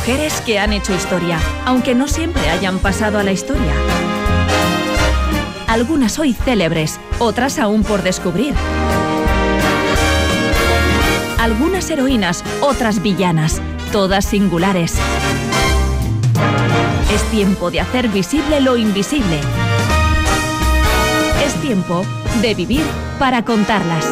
Mujeres que han hecho historia, aunque no siempre hayan pasado a la historia. Algunas hoy célebres, otras aún por descubrir. Algunas heroínas, otras villanas, todas singulares. Es tiempo de hacer visible lo invisible. Es tiempo de vivir para contarlas.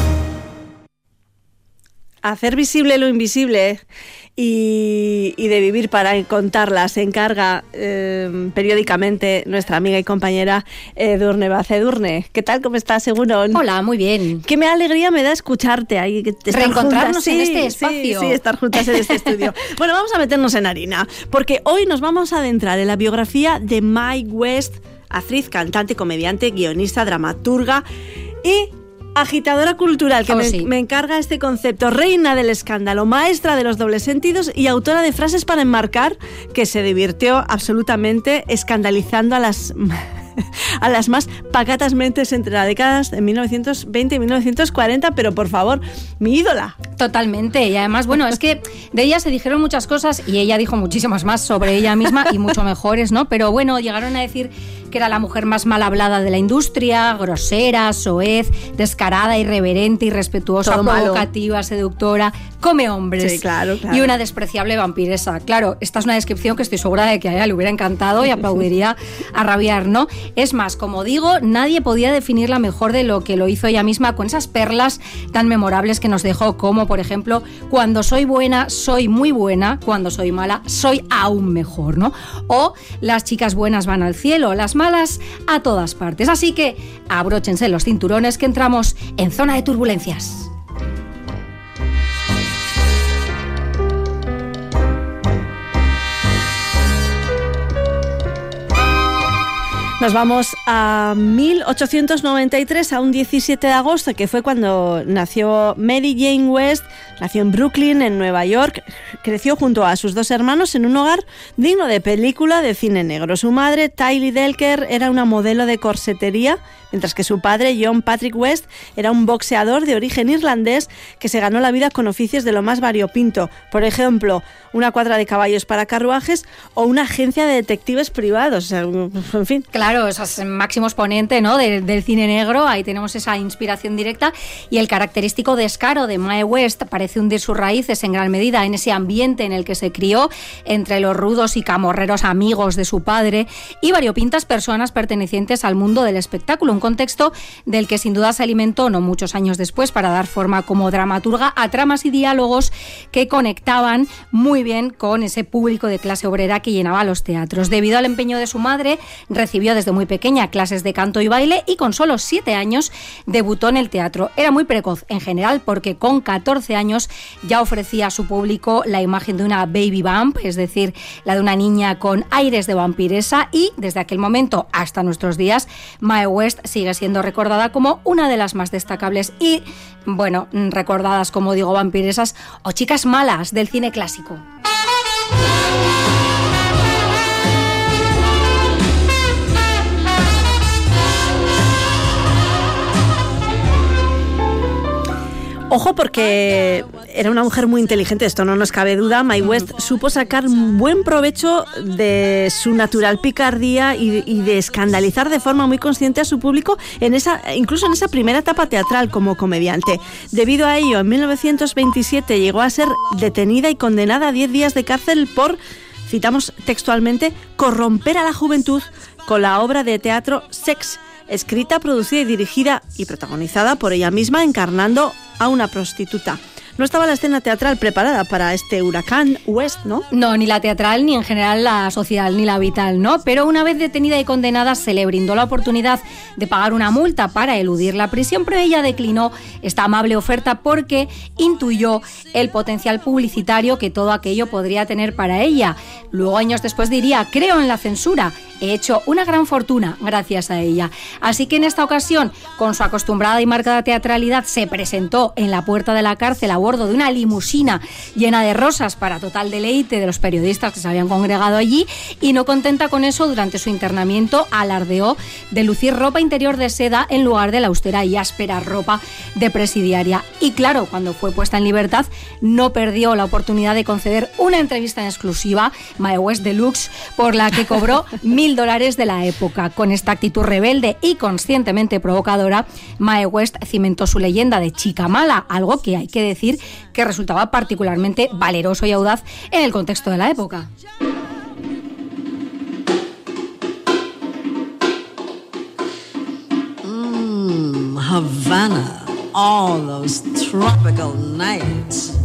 Hacer visible lo invisible y de vivir para contarlas se encarga periódicamente nuestra amiga y compañera Edurne Baz. Edurne, ¿qué tal? ¿Cómo estás, Egunon? Hola, muy bien. Qué alegría me da escucharte ahí. Reencontrarnos juntas, en este espacio. Sí, estar juntas en este estudio. Bueno, vamos a meternos en harina, porque hoy nos vamos a adentrar en la biografía de Mae West, actriz, cantante, comediante, guionista, dramaturga y agitadora cultural, que me encarga este concepto, reina del escándalo, maestra de los dobles sentidos y autora de frases para enmarcar, que se divirtió absolutamente escandalizando a las más pacatas mentes entre las décadas de 1920 y 1940, pero por favor, mi ídola. Totalmente, y además, bueno, es que de ella se dijeron muchas cosas y ella dijo muchísimas más sobre ella misma y mucho mejores, ¿no? Pero bueno, llegaron a decir que era la mujer más mal hablada de la industria, grosera, soez, descarada, irreverente, irrespetuosa, todo provocativa, malo, seductora, come hombres. Sí, claro. Y una despreciable vampiresa. Claro, esta es una descripción que estoy segura de que a ella le hubiera encantado y aplaudiría a rabiar, ¿no? Es más, como digo, nadie podía definirla mejor de lo que lo hizo ella misma con esas perlas tan memorables que nos dejó, como por ejemplo, cuando soy buena, soy muy buena, cuando soy mala, soy aún mejor, ¿no? O las chicas buenas van al cielo, las malas a todas partes. Así que abróchense los cinturones que entramos en zona de turbulencias. Nos vamos a 1893, a un 17 de agosto, que fue cuando nació Mary Jane West. Nació en Brooklyn, en Nueva York. Creció junto a sus dos hermanos en un hogar digno de película de cine negro. Su madre, Tylee Delker, era una modelo de corsetería, mientras que su padre, John Patrick West, era un boxeador de origen irlandés que se ganó la vida con oficios de lo más variopinto. Por ejemplo, una cuadra de caballos para carruajes o una agencia de detectives privados. O sea, en fin. Claro, es máximo exponente, ¿no? del cine negro. Ahí tenemos esa inspiración directa y el característico descaro de Mae West parece hundir sus raíces en gran medida en ese ambiente en el que se crió, entre los rudos y camorreros amigos de su padre y variopintas personas pertenecientes al mundo del espectáculo, un contexto del que sin duda se alimentó no muchos años después para dar forma como dramaturga a tramas y diálogos que conectaban muy bien con ese público de clase obrera que llenaba los teatros. Debido al empeño de su madre, recibió desde muy pequeña clases de canto y baile y con solo 7 años debutó en el teatro. Era muy precoz en general porque con 14 años ya ofrecía a su público la imagen de una baby vamp, es decir, la de una niña con aires de vampiresa, y desde aquel momento hasta nuestros días Mae West sigue siendo recordada como una de las más destacables y, bueno, recordadas como digo vampiresas o chicas malas del cine clásico. Ojo, porque era una mujer muy inteligente, esto no nos cabe duda. Mae West supo sacar buen provecho de su natural picardía y de escandalizar de forma muy consciente a su público, incluso en esa primera etapa teatral como comediante. Debido a ello, en 1927 llegó a ser detenida y condenada a 10 días de cárcel por, citamos textualmente, corromper a la juventud con la obra de teatro Sex, escrita, producida y dirigida y protagonizada por ella misma, encarnando a una prostituta. No estaba la escena teatral preparada para este huracán West, ¿no? No, ni la teatral, ni en general la social, ni la vital, ¿no? Pero una vez detenida y condenada, se le brindó la oportunidad de pagar una multa para eludir la prisión, pero ella declinó esta amable oferta porque intuyó el potencial publicitario que todo aquello podría tener para ella. Luego, años después, diría: creo en la censura, he hecho una gran fortuna gracias a ella. Así que en esta ocasión, con su acostumbrada y marcada teatralidad, se presentó en la puerta de la cárcel a bordo de una limusina llena de rosas para total deleite de los periodistas que se habían congregado allí, y no contenta con eso, durante su internamiento alardeó de lucir ropa interior de seda en lugar de la austera y áspera ropa de presidiaria. Y claro, cuando fue puesta en libertad no perdió la oportunidad de conceder una entrevista en exclusiva, Mae West Deluxe, por la que cobró $1,000 de la época. Con esta actitud rebelde y conscientemente provocadora, Mae West cimentó su leyenda de chica mala, algo que hay que decir que resultaba particularmente valeroso y audaz en el contexto de la época. Havana, all those tropical nights.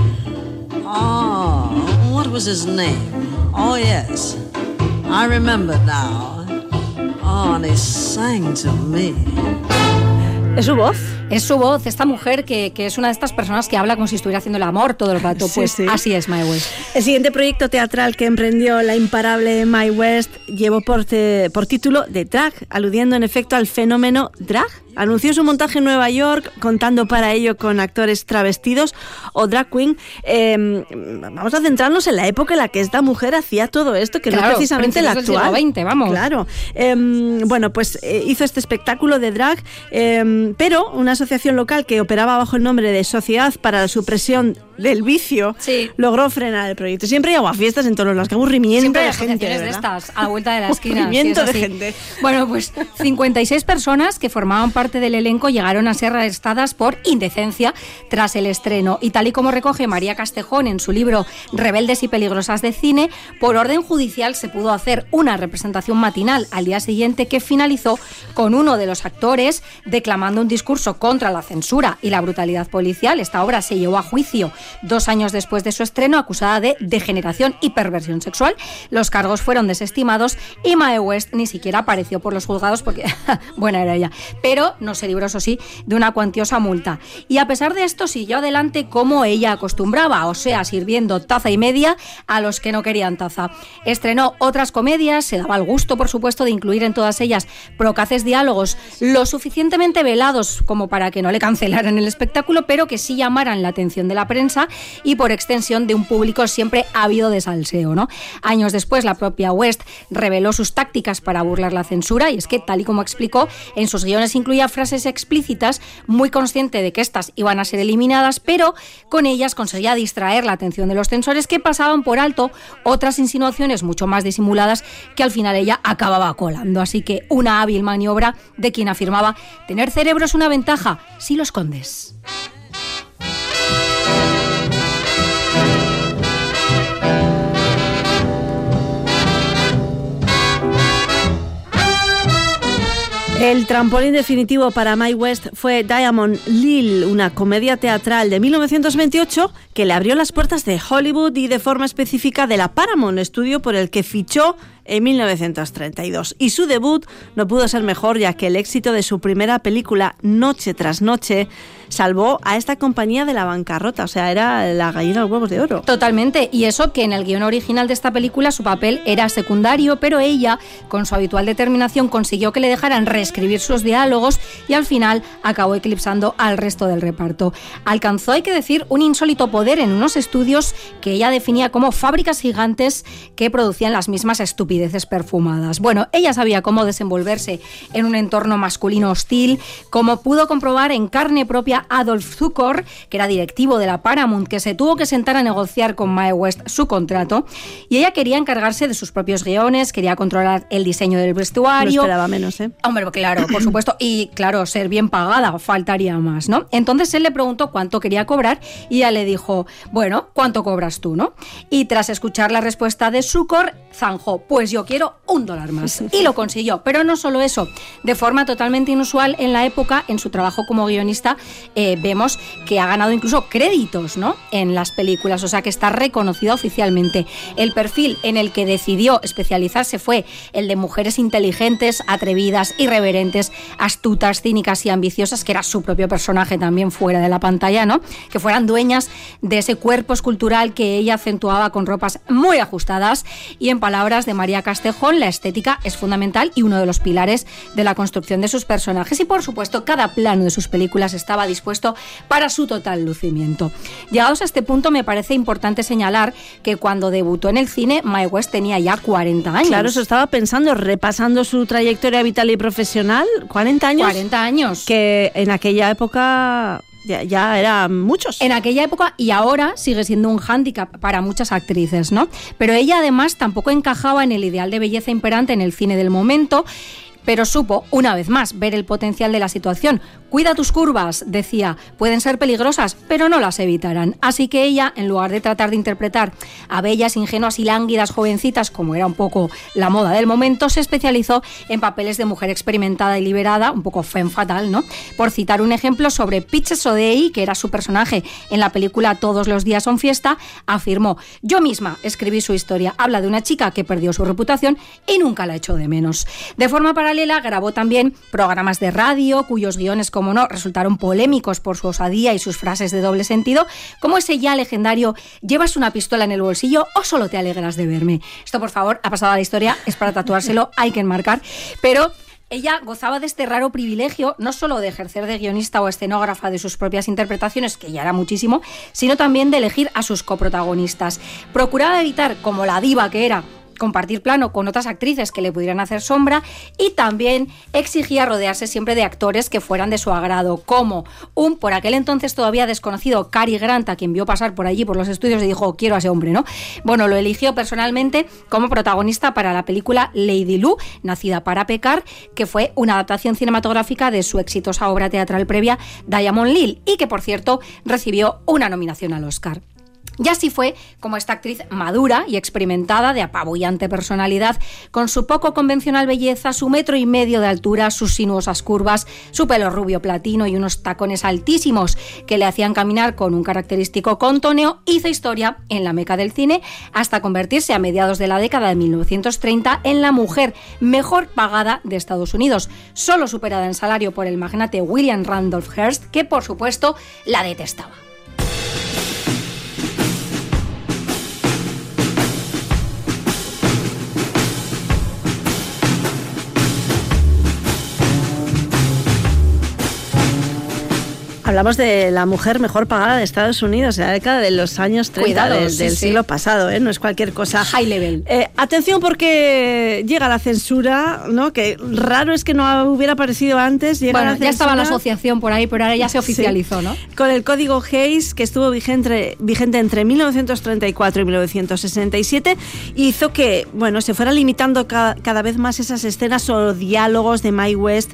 Oh, what was his name? Oh, yes, I remember now. Oh, and he sang to me. ¿Es su voz? Es su voz, esta mujer que es una de estas personas que habla como si estuviera haciendo el amor todo el rato. Pues sí. Así es Mae West. El siguiente proyecto teatral que emprendió la imparable Mae West llevó por título The Drag, aludiendo en efecto al fenómeno drag. Anunció su montaje en Nueva York, contando para ello con actores travestidos o drag queen. Vamos a centrarnos en la época en la que esta mujer hacía todo esto, que claro, no precisamente la actual. Del siglo XX, vamos. Claro. Bueno, pues hizo este espectáculo de drag, pero una asociación local que operaba bajo el nombre de Sociedad para la Supresión del Vicio logró frenar el proyecto. Siempre hay aguafiestas en todos los lados, que aburrimiento siempre de hay gente, de estas, a la vuelta de la esquina. Aburrimiento de gente. Bueno, pues 56 personas que formaban parte del elenco llegaron a ser arrestadas por indecencia tras el estreno. Y tal y como recoge María Castejón en su libro Rebeldes y peligrosas de cine, por orden judicial se pudo hacer una representación matinal al día siguiente que finalizó con uno de los actores declamando un discurso contra la censura y la brutalidad policial. Esta obra se llevó a juicio 2 años después de su estreno, acusada de degeneración y perversión sexual. Los cargos fueron desestimados y Mae West ni siquiera apareció por los juzgados porque buena era ella, pero no se libró, eso sí, de una cuantiosa multa. Y a pesar de esto siguió adelante como ella acostumbraba, o sea, sirviendo taza y media a los que no querían taza. Estrenó otras comedias, se daba el gusto, por supuesto, de incluir en todas ellas procaces diálogos lo suficientemente velados como para que no le cancelaran el espectáculo, pero que sí llamaran la atención de la prensa y por extensión de un público siempre ávido de salseo, ¿no? Años después, la propia West reveló sus tácticas para burlar la censura, y es que, tal y como explicó, en sus guiones incluía frases explícitas, muy consciente de que estas iban a ser eliminadas, pero con ellas conseguía distraer la atención de los censores, que pasaban por alto otras insinuaciones mucho más disimuladas que al final ella acababa colando. Así que una hábil maniobra de quien afirmaba: tener cerebro es una ventaja si lo escondes. El trampolín definitivo para Mae West fue Diamond Lil, una comedia teatral de 1928 que le abrió las puertas de Hollywood y de forma específica de la Paramount, estudio por el que fichó en 1932. Y su debut no pudo ser mejor, ya que el éxito de su primera película, Noche tras Noche, salvó a esta compañía de la bancarrota. O sea, era la gallina de los huevos de oro. Totalmente. Y eso que en el guión original de esta película su papel era secundario, pero ella, con su habitual determinación, consiguió que le dejaran reescribir sus diálogos y al final acabó eclipsando al resto del reparto. Alcanzó, hay que decir, un insólito poder en unos estudios que ella definía como fábricas gigantes que producían las mismas estupideces perfumadas. Bueno, ella sabía cómo desenvolverse en un entorno masculino hostil, como pudo comprobar en carne propia Adolf Zukor, que era directivo de la Paramount, que se tuvo que sentar a negociar con Mae West su contrato, y ella quería encargarse de sus propios guiones, quería controlar el diseño del vestuario. No esperaba menos, ¿eh? Hombre, claro, por supuesto, y claro, ser bien pagada, faltaría más, ¿no? Entonces él le preguntó cuánto quería cobrar y ella le dijo, bueno, ¿cuánto cobras tú, no? Y tras escuchar la respuesta de Zukor, zanjó, pues yo quiero $1 más. Y lo consiguió. Pero no solo eso, de forma totalmente inusual en la época, en su trabajo como guionista, vemos que ha ganado incluso créditos, ¿no?, en las películas, o sea que está reconocida oficialmente. El perfil en el que decidió especializarse fue el de mujeres inteligentes, atrevidas, irreverentes, astutas, cínicas y ambiciosas, que era su propio personaje también fuera de la pantalla, ¿no?, que fueran dueñas de ese cuerpo escultural que ella acentuaba con ropas muy ajustadas y en palabras de María Castejón, la estética es fundamental y uno de los pilares de la construcción de sus personajes. Y por supuesto, cada plano de sus películas estaba dispuesto para su total lucimiento. Llegados a este punto, me parece importante señalar que cuando debutó en el cine, Mae West tenía ya 40 años. Claro, eso estaba pensando, repasando su trayectoria vital y profesional, 40 años. 40 años. Que en aquella época ya eran muchos. En aquella época y ahora sigue siendo un hándicap para muchas actrices, ¿no? Pero ella además tampoco encajaba en el ideal de belleza imperante en el cine del momento, pero supo, una vez más, ver el potencial de la situación. Cuida tus curvas, decía, pueden ser peligrosas, pero no las evitarán. Así que ella, en lugar de tratar de interpretar a bellas, ingenuas y lánguidas jovencitas, como era un poco la moda del momento, se especializó en papeles de mujer experimentada y liberada, un poco femme fatale, ¿no? Por citar un ejemplo, sobre Peaches O'Day, que era su personaje en la película Todos los días son fiesta, afirmó: yo misma escribí su historia. Habla de una chica que perdió su reputación y nunca la echó de menos. De forma paralela, grabó también programas de radio, cuyos guiones, como no, resultaron polémicos por su osadía y sus frases de doble sentido, como ese ya legendario ¿llevas una pistola en el bolsillo o solo te alegras de verme? Esto, por favor, ha pasado a la historia, es para tatuárselo, hay que enmarcar, pero ella gozaba de este raro privilegio, no solo de ejercer de guionista o escenógrafa de sus propias interpretaciones, que ya era muchísimo, sino también de elegir a sus coprotagonistas. Procuraba evitar, como la diva que era, compartir plano con otras actrices que le pudieran hacer sombra, y también exigía rodearse siempre de actores que fueran de su agrado, como un, por aquel entonces todavía desconocido, Cary Grant, a quien vio pasar por allí por los estudios y dijo: quiero a ese hombre, ¿no? Bueno, lo eligió personalmente como protagonista para la película Lady Lou, Nacida para pecar, que fue una adaptación cinematográfica de su exitosa obra teatral previa, Diamond Lil, y que, por cierto, recibió una nominación al Oscar. Y así fue como esta actriz madura y experimentada, de apabullante personalidad, con su poco convencional belleza, su 1,5 metros de altura, sus sinuosas curvas, su pelo rubio platino y unos tacones altísimos que le hacían caminar con un característico contoneo, hizo historia en la meca del cine hasta convertirse a mediados de la década de 1930 en la mujer mejor pagada de Estados Unidos, solo superada en salario por el magnate William Randolph Hearst, que por supuesto la detestaba. Hablamos de la mujer mejor pagada de Estados Unidos, en la década de los años 30 del siglo pasado, ¿eh? No es cualquier cosa. High level. Atención, porque llega la censura, ¿no? Que raro es que no hubiera aparecido antes. Llega la censura. Ya estaba la asociación por ahí, pero ahora ya se oficializó, sí, ¿no? Con el código Hays, que estuvo vigente entre 1934 y 1967, hizo que, bueno, se fuera limitando cada vez más esas escenas o diálogos de Mae West.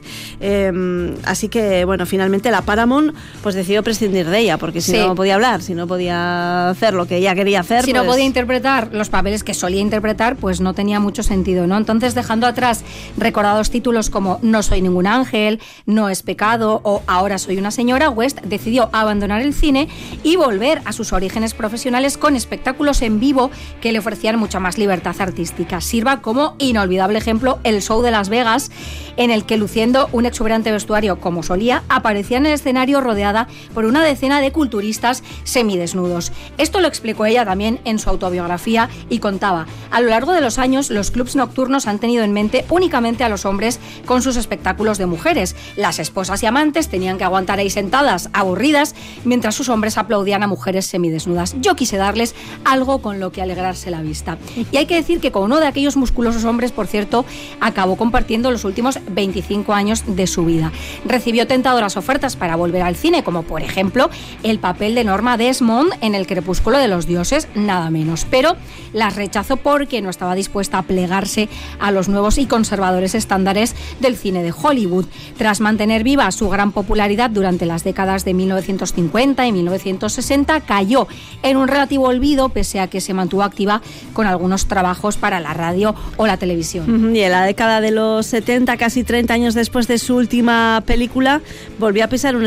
Así que, bueno, finalmente la Paramount pues decidió prescindir de ella, porque si no podía hablar, si no podía hacer lo que ella quería hacer, si no podía interpretar los papeles que solía interpretar, pues no tenía mucho sentido, ¿no? Entonces, dejando atrás recordados títulos como No soy ningún ángel, No es pecado o Ahora soy una señora, West decidió abandonar el cine y volver a sus orígenes profesionales con espectáculos en vivo que le ofrecían mucha más libertad artística. Sirva como inolvidable ejemplo el show de Las Vegas, en el que, luciendo un exuberante vestuario como solía, aparecía en el escenario rodeada por una decena de culturistas semidesnudos. Esto lo explicó ella también en su autobiografía y contaba: a lo largo de los años, los clubs nocturnos han tenido en mente únicamente a los hombres con sus espectáculos de mujeres. Las esposas y amantes tenían que aguantar ahí sentadas, aburridas, mientras sus hombres aplaudían a mujeres semidesnudas. Yo quise darles algo con lo que alegrarse la vista. Y hay que decir que con uno de aquellos musculosos hombres, por cierto, acabó compartiendo los últimos 25 años de su vida. Recibió tentadoras ofertas para volver al cine, como por ejemplo el papel de Norma Desmond en El crepúsculo de los dioses, nada menos, pero las rechazó porque no estaba dispuesta a plegarse a los nuevos y conservadores estándares del cine de Hollywood. Tras mantener viva su gran popularidad durante las décadas de 1950 y 1960, cayó en un relativo olvido, pese a que se mantuvo activa con algunos trabajos para la radio o la televisión. Y en la década de los 70, casi 30 años después de su última película, volvió a pisar un estudio de cine.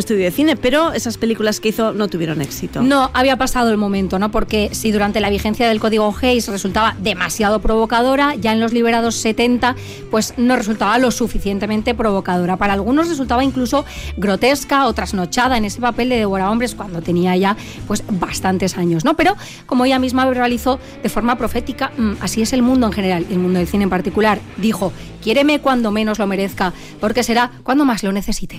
cine, pero esas películas que hizo no tuvieron éxito. No, había pasado el momento, ¿no? Porque si durante la vigencia del Código Hays resultaba demasiado provocadora, ya en los liberados 70 pues no resultaba lo suficientemente provocadora. Para algunos resultaba incluso grotesca o trasnochada en ese papel de devorahombres cuando tenía ya pues bastantes años, ¿no? Pero como ella misma verbalizó de forma profética, así es el mundo en general, el mundo del cine en particular, dijo: quiéreme cuando menos lo merezca, porque será cuando más lo necesite.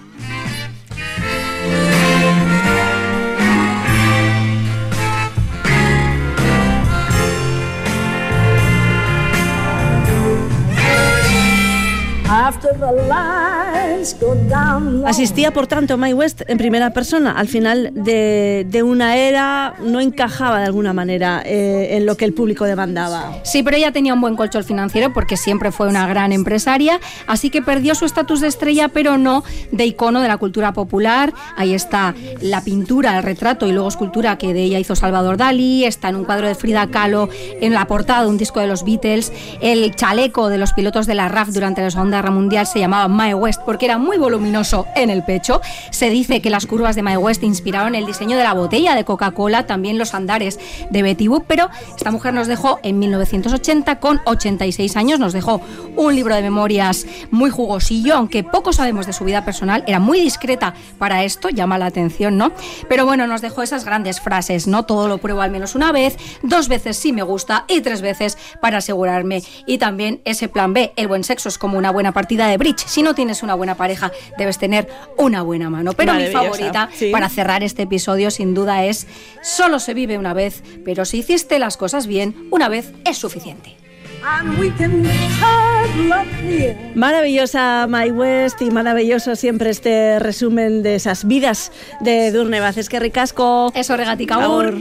Asistía, por tanto, Mae West en primera persona. Al final de una era no encajaba de alguna manera en lo que el público demandaba. Sí, pero ella tenía un buen colchón financiero porque siempre fue una gran empresaria, así que perdió su estatus de estrella, pero no de icono de la cultura popular. Ahí está la pintura, el retrato y luego escultura que de ella hizo Salvador Dalí, está en un cuadro de Frida Kahlo en la portada de un disco de los Beatles. El chaleco de los pilotos de la RAF durante la Segunda Guerra Mundial se llamaba Mae West porque era muy voluminoso en el pecho. Se dice que las curvas de Mae West inspiraron el diseño de la botella de Coca-Cola, también los andares de Betty Boop, pero esta mujer nos dejó en 1980 con 86 años, nos dejó un libro de memorias muy jugosillo, aunque poco sabemos de su vida personal, era muy discreta para esto, llama la atención, ¿no? Pero bueno, nos dejó esas grandes frases, ¿no? Todo lo pruebo al menos una vez, 2 veces si me gusta y 3 veces para asegurarme. Y también ese plan B, el buen sexo es como una buena partida de bridge. Si no tienes una buena pareja, debes tener una buena mano. Pero mi favorita, sí, para cerrar este episodio, sin duda es: solo se vive una vez, pero si hiciste las cosas bien, una vez es suficiente. Maravillosa Mae West y maravilloso siempre este resumen de esas vidas de Edurne Baz. Es que ricasco. Eso, regatik agur.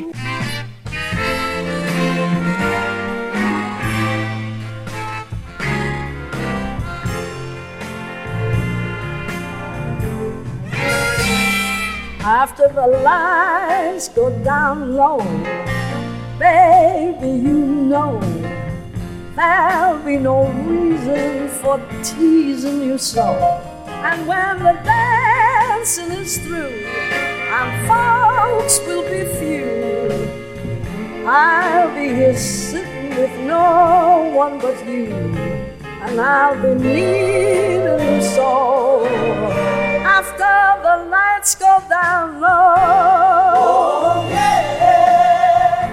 After the lights go down low, baby, you know there'll be no reason for teasing you so. And when the dancing is through and folks will be few, I'll be here sitting with no one but you, and I'll be needing you so. After the lights go down low, oh, yeah.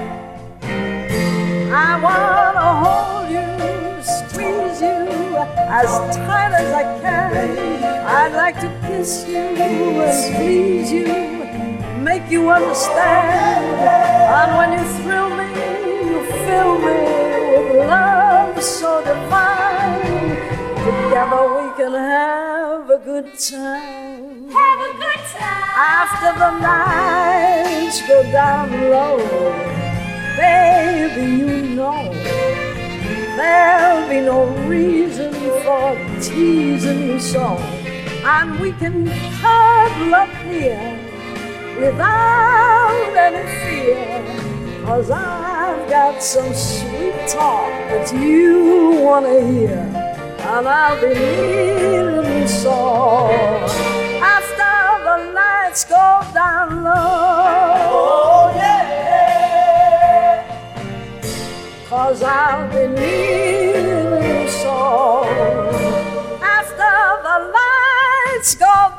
I wanna hold you, squeeze you as tight as I can. I'd like to kiss you and please you, make you understand. And when you thrill me, you fill me with love so divine. Together we can have a good time. Have a good time. After the nights go down low, baby, you know there'll be no reason for teasing you so. And we can cuddle up here without any fear, 'cause I've got some sweet talk that you wanna hear, and I'll be needing you so. After the lights go down low, oh yeah, 'cause I'll be needing you so. After the lights go